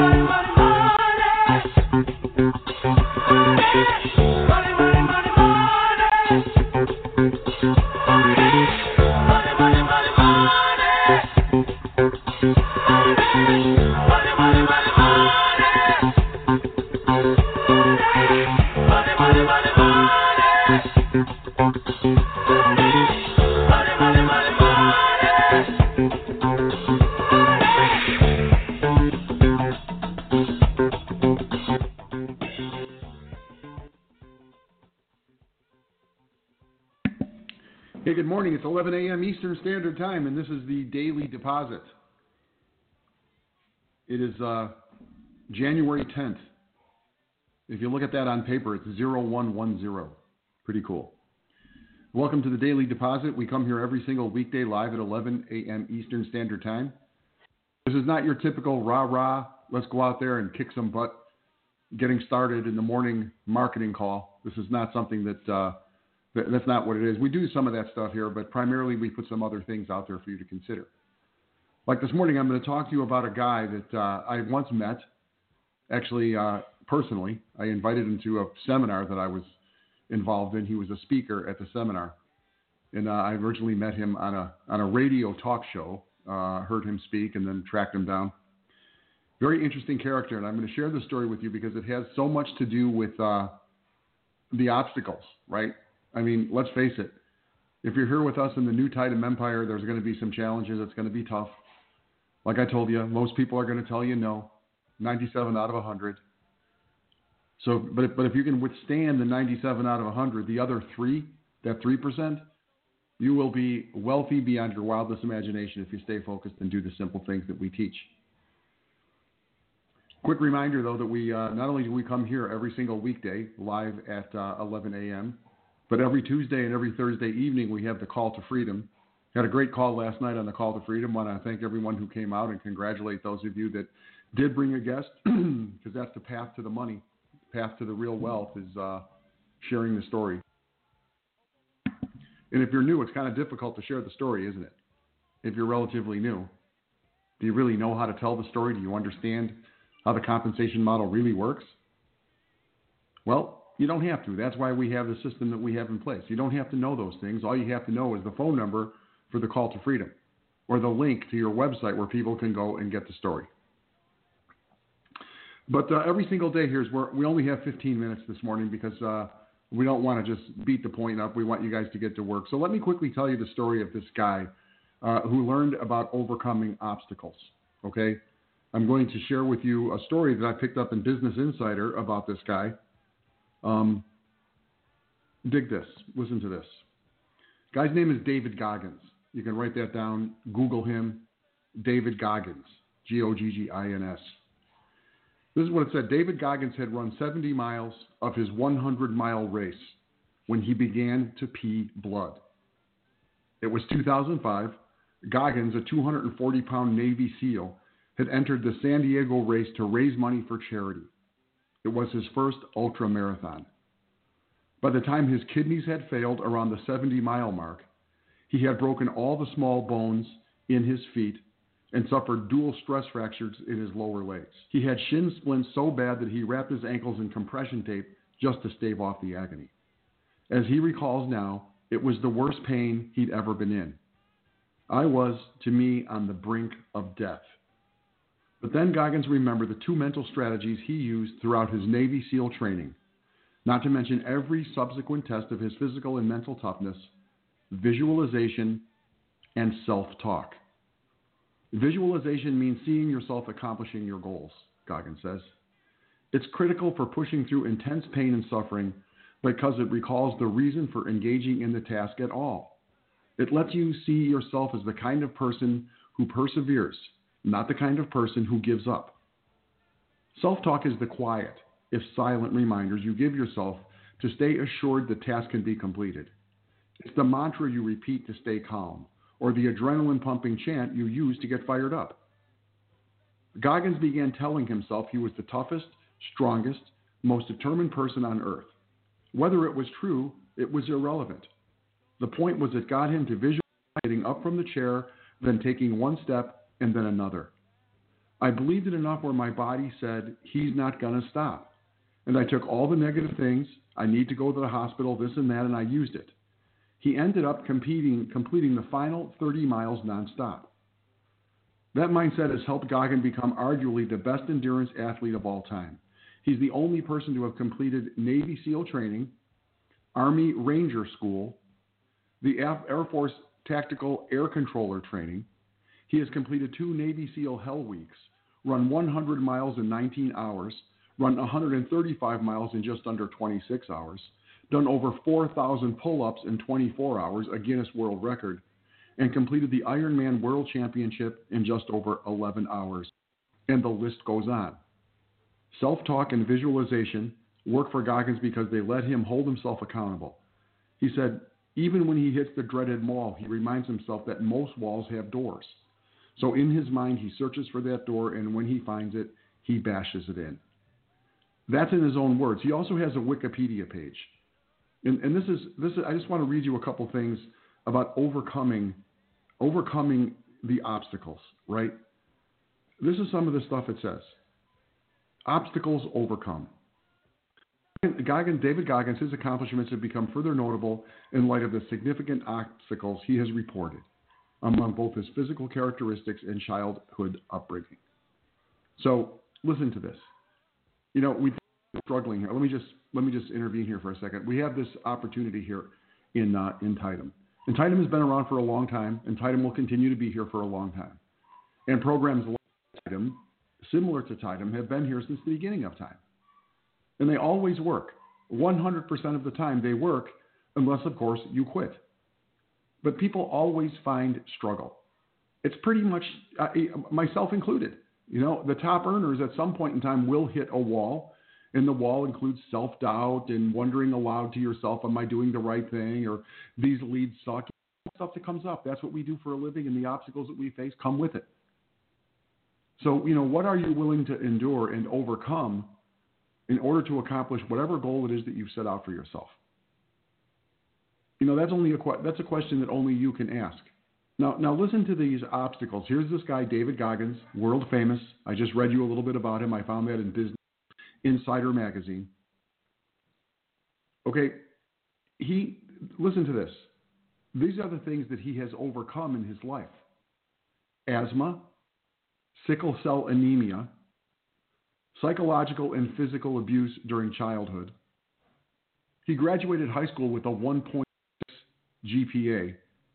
Hey, good morning. It's 11 a.m. Eastern Standard Time, and this is the Daily Deposit. It is January 10th. If you look at that on paper, it's 0110. Pretty cool. Welcome to the Daily Deposit. We come here every single weekday live at 11 a.m. Eastern Standard Time. This is not your typical rah-rah, let's go out there and kick some butt, getting started in the morning marketing call. This is not something that's not what it is. We do some of that stuff here, but primarily we put some other things out there for you to consider. Like this morning, I'm going to talk to you about a guy that I once met, actually personally. I invited him to a seminar that I was involved in. He was a speaker at the seminar, and I originally met him on a radio talk show, heard him speak, and then tracked him down. Very interesting character, and I'm going to share the story with you because it has so much to do with the obstacles, right? I mean, let's face it. If you're here with us in the new Titan Empire, there's going to be some challenges. It's going to be tough. Like I told you, most people are going to tell you no. 97 out of 100. So, but if you can withstand the 97 out of 100, the other 3, that 3%, you will be wealthy beyond your wildest imagination if you stay focused and do the simple things that we teach. Quick reminder, though, that we not only do we come here every single weekday live at 11 a.m., but every Tuesday and every Thursday evening, we have the Call to Freedom. Had a great call last night on the Call to Freedom. Want to thank everyone who came out and congratulate those of you that did bring a guest, because that's the path to the money. Path to the real wealth is sharing the story. And if you're new, it's kind of difficult to share the story, isn't it? If you're relatively new. Do you really know how to tell the story? Do you understand how the compensation model really works? Well, you don't have to. That's why we have the system that we have in place. You don't have to know those things. All you have to know is the phone number for the Call to Freedom or the link to your website where people can go and get the story. But every single day here, we only have 15 minutes this morning because we don't want to just beat the point up. We want you guys to get to work. So let me quickly tell you the story of this guy who learned about overcoming obstacles. Okay? I'm going to share with you a story that I picked up in Business Insider about this guy. Dig this. Listen to this. Guy's name is David Goggins. You can write that down. Google him. David Goggins. Goggins. This is what it said. David Goggins had run 70 miles of his 100-mile race when he began to pee blood. It was 2005. Goggins, a 240-pound Navy SEAL, had entered the San Diego race to raise money for charity. It was his first ultra marathon. By the time his kidneys had failed around the 70-mile mark, he had broken all the small bones in his feet and suffered dual stress fractures in his lower legs. He had shin splints so bad that he wrapped his ankles in compression tape just to stave off the agony. As he recalls now, it was the worst pain he'd ever been in. I was, to me, on the brink of death. But then Goggins remembered the 2 mental strategies he used throughout his Navy SEAL training, not to mention every subsequent test of his physical and mental toughness: visualization and self-talk. Visualization means seeing yourself accomplishing your goals, Goggins says. It's critical for pushing through intense pain and suffering because it recalls the reason for engaging in the task at all. It lets you see yourself as the kind of person who perseveres, not the kind of person who gives up. Self-talk is the quiet, if silent reminders you give yourself to stay assured the task can be completed. It's the mantra you repeat to stay calm, or the adrenaline-pumping chant you use to get fired up. Goggins began telling himself he was the toughest, strongest, most determined person on earth. Whether it was true, it was irrelevant. The point was it got him to visualize getting up from the chair, then taking one step and then another. I believed it enough where my body said, he's not going to stop. And I took all the negative things. I need to go to the hospital, this and that, and I used it. He ended up completing the final 30 miles nonstop. That mindset has helped Goggin become arguably the best endurance athlete of all time. He's the only person to have completed Navy SEAL training, Army Ranger School, the Air Force Tactical Air Controller training. He has completed 2 Navy SEAL Hell Weeks, run 100 miles in 19 hours, run 135 miles in just under 26 hours, done over 4,000 pull-ups in 24 hours, a Guinness World Record, and completed the Ironman World Championship in just over 11 hours. And the list goes on. Self-talk and visualization work for Goggins because they let him hold himself accountable. He said, even when he hits the dreaded wall, he reminds himself that most walls have doors. So in his mind, he searches for that door, and when he finds it, he bashes it in. That's in his own words. He also has a Wikipedia page. And this is I just want to read you a couple things about overcoming the obstacles, right? This is some of the stuff it says. Obstacles overcome. David Goggins, his accomplishments have become further notable in light of the significant obstacles he has reported among both his physical characteristics and childhood upbringing. So listen to this. You know, we're struggling here. Let me just intervene here for a second. We have this opportunity here in Titum. And Titum has been around for a long time, and Titum will continue to be here for a long time. And programs like Titum, similar to Titum, have been here since the beginning of time. And they always work. 100% of the time they work, unless, of course, you quit. But people always find struggle. It's pretty much, myself included. You know, the top earners at some point in time will hit a wall, and the wall includes self-doubt and wondering aloud to yourself, am I doing the right thing? Or these leads suck. Stuff that comes up. That's what we do for a living, and the obstacles that we face come with it. So, you know, what are you willing to endure and overcome in order to accomplish whatever goal it is that you've set out for yourself? You know, that's a question that only you can ask. Now listen to these obstacles. Here's this guy, David Goggins, world famous. I just read you a little bit about him. I found that in Business Insider magazine. Okay, listen to this. These are the things that he has overcome in his life. Asthma, sickle cell anemia, psychological and physical abuse during childhood. He graduated high school with a 1.6 GPA.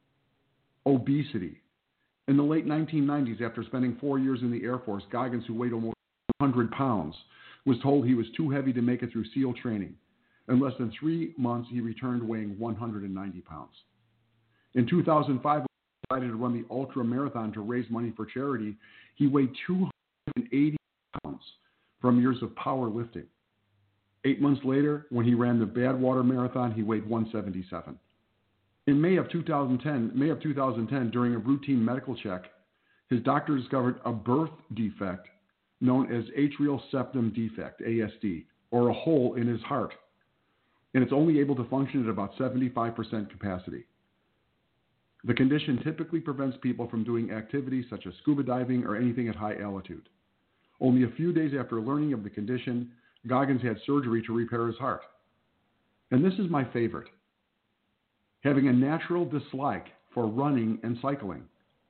Obesity. In the late 1990s, after spending 4 years in the Air Force, Goggins, who weighed almost 100 pounds, was told he was too heavy to make it through SEAL training. In less than 3 months, he returned weighing 190 pounds. In 2005, when he decided to run the ultra marathon to raise money for charity, he weighed 280 pounds from years of powerlifting. 8 months later, when he ran the Badwater Marathon, he weighed 177. In May of 2010, during a routine medical check, his doctor discovered a birth defect known as atrial septum defect, ASD, or a hole in his heart. And it's only able to function at about 75% capacity. The condition typically prevents people from doing activities such as scuba diving or anything at high altitude. Only a few days after learning of the condition, Goggins had surgery to repair his heart. And this is my favorite. Having a natural dislike for running and cycling.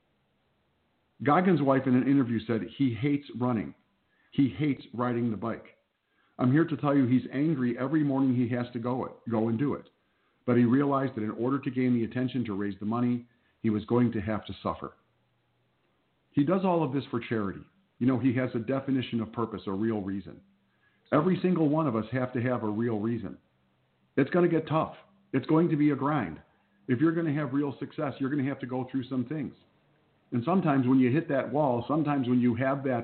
Goggins' wife in an interview said he hates running. He hates riding the bike. I'm here to tell you he's angry every morning he has to go and do it. But he realized that in order to gain the attention to raise the money, he was going to have to suffer. He does all of this for charity. You know, he has a definition of purpose, a real reason. Every single one of us have to have a real reason. It's going to get tough. It's going to be a grind. If you're going to have real success, you're going to have to go through some things. And sometimes when you hit that wall, sometimes when you have that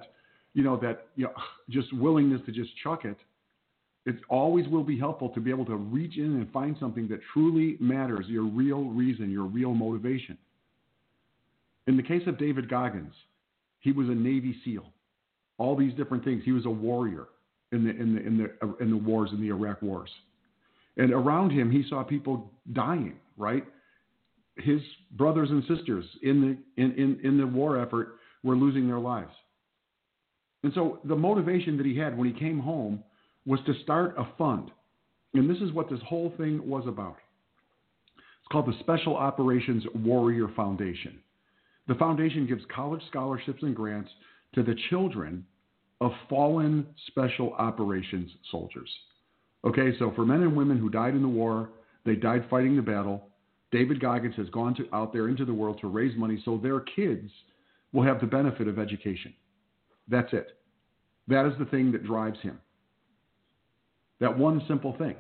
just willingness to just chuck it, it always will be helpful to be able to reach in and find something that truly matters, your real reason, your real motivation. In the case of David Goggins, he was a Navy SEAL. All these different things. He was a warrior in the wars, in the Iraq wars. And around him, he saw people dying, right? His brothers and sisters in the war effort were losing their lives. And so the motivation that he had when he came home was to start a fund. And this is what this whole thing was about. It's called the Special Operations Warrior Foundation. The foundation gives college scholarships and grants to the children of fallen special operations soldiers. Okay, so for men and women who died in the war, they died fighting the battle, David Goggins has gone out there into the world to raise money so their kids will have the benefit of education. That's it. That is the thing that drives him. That one simple thing.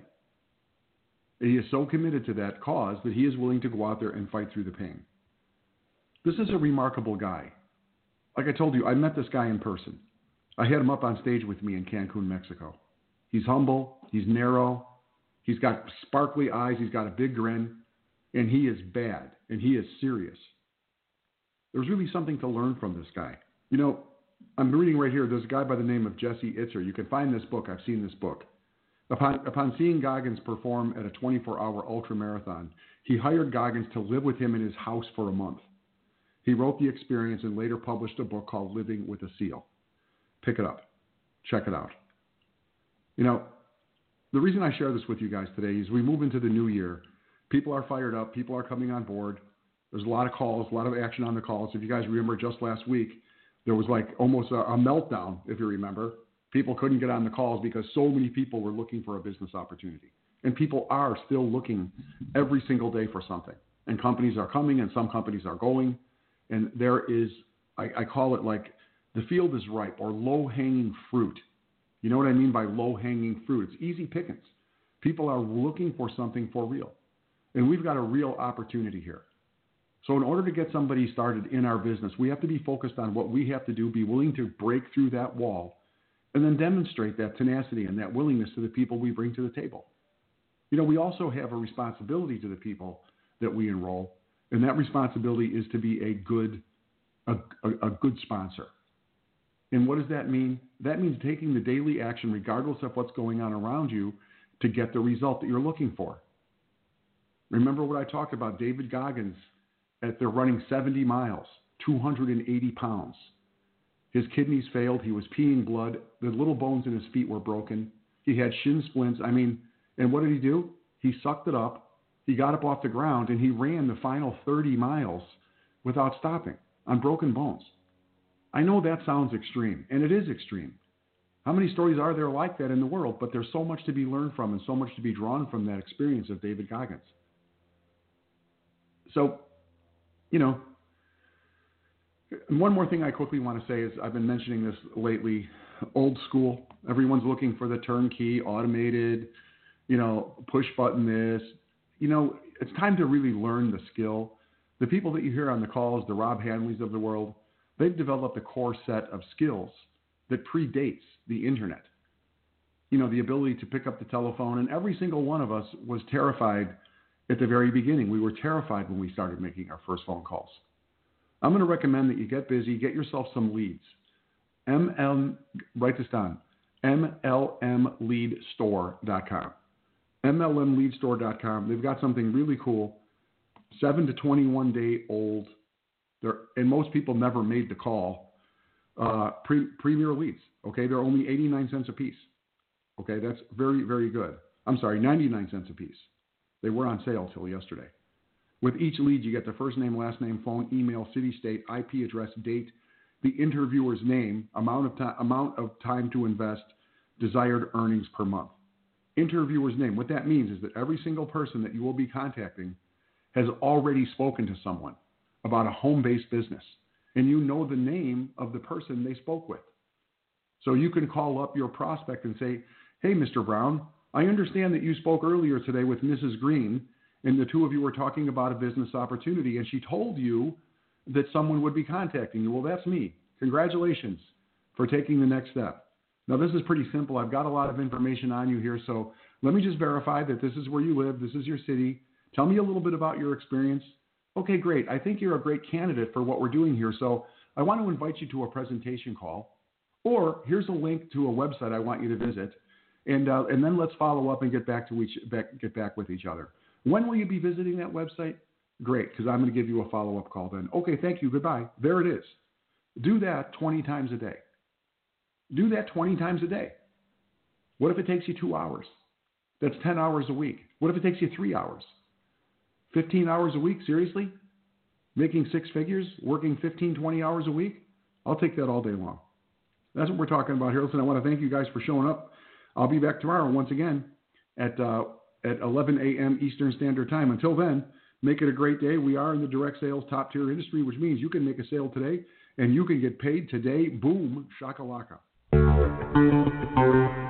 He is so committed to that cause that he is willing to go out there and fight through the pain. This is a remarkable guy. Like I told you, I met this guy in person. I had him up on stage with me in Cancun, Mexico. He's humble. He's narrow. He's got sparkly eyes. He's got a big grin. And he is bad. And he is serious. There's really something to learn from this guy. You know, I'm reading right here. There's a guy by the name of Jesse Itzer. You can find this book. I've seen this book. Upon seeing Goggins perform at a 24-hour ultra marathon, he hired Goggins to live with him in his house for a month. He wrote the experience and later published a book called Living with a SEAL. Pick it up. Check it out. You know, the reason I share this with you guys today is we move into the new year. People are fired up. People are coming on board. There's a lot of calls, a lot of action on the calls. If you guys remember just last week, there was like almost a meltdown, if you remember. People couldn't get on the calls because so many people were looking for a business opportunity. And people are still looking every single day for something. And companies are coming and some companies are going. And there is, I call it like the field is ripe or low-hanging fruit. You know what I mean by low-hanging fruit? It's easy pickings. People are looking for something for real. And we've got a real opportunity here. So in order to get somebody started in our business, we have to be focused on what we have to do, be willing to break through that wall, and then demonstrate that tenacity and that willingness to the people we bring to the table. You know, we also have a responsibility to the people that we enroll, and that responsibility is to be a good sponsor. And what does that mean? That means taking the daily action, regardless of what's going on around you, to get the result that you're looking for. Remember what I talked about, David Goggins, they're running 70 miles, 280 pounds. His kidneys failed. He was peeing blood. The little bones in his feet were broken. He had shin splints. I mean, and what did he do? He sucked it up. He got up off the ground, and he ran the final 30 miles without stopping on broken bones. I know that sounds extreme, and it is extreme. How many stories are there like that in the world? But there's so much to be learned from and so much to be drawn from that experience of David Goggins. So, you know, one more thing I quickly want to say is I've been mentioning this lately, old school. Everyone's looking for the turnkey, automated, you know, push button this. You know, it's time to really learn the skill. The people that you hear on the calls, the Rob Hanleys of the world, they've developed a core set of skills that predates the internet. You know, the ability to pick up the telephone, and every single one of us was terrified at the very beginning. We were terrified when we started making our first phone calls. I'm going to recommend that you get busy, get yourself some leads. Write this down, MLMleadstore.com. MLMleadstore.com. They've got something really cool, 7 to 21 day old. And most people never made the call. Premier leads. Okay, they're only 89 cents a piece. Okay, that's very, very good. I'm sorry, 99 cents a piece. They were on sale till yesterday. With each lead, you get the first name, last name, phone, email, city, state, IP address, date, the interviewer's name, amount of time to invest, desired earnings per month. Interviewer's name. What that means is that every single person that you will be contacting has already spoken to someone about a home-based business, and you know the name of the person they spoke with. So you can call up your prospect and say, hey, Mr. Brown, I understand that you spoke earlier today with Mrs. Green, and the two of you were talking about a business opportunity, and she told you that someone would be contacting you. Well, that's me. Congratulations for taking the next step. Now, this is pretty simple. I've got a lot of information on you here, so let me just verify that this is where you live, this is your city. Tell me a little bit about your experience. Okay, great. I think you're a great candidate for what we're doing here, so I want to invite you to a presentation call, or here's a link to a website I want you to visit, and then let's follow up and get back with each other. When will you be visiting that website? Great, because I'm going to give you a follow-up call then. Okay, thank you. Goodbye. There it is. Do that 20 times a day. Do that 20 times a day. What if it takes you 2 hours? That's 10 hours a week. What if it takes you 3 hours? 15 hours a week? Seriously? Making six figures? Working 15, 20 hours a week? I'll take that all day long. That's what we're talking about here. Listen, I want to thank you guys for showing up. I'll be back tomorrow once again at 11 a.m. Eastern Standard Time. Until then, make it a great day. We are in the direct sales top tier industry, which means you can make a sale today and you can get paid today. Boom, shakalaka.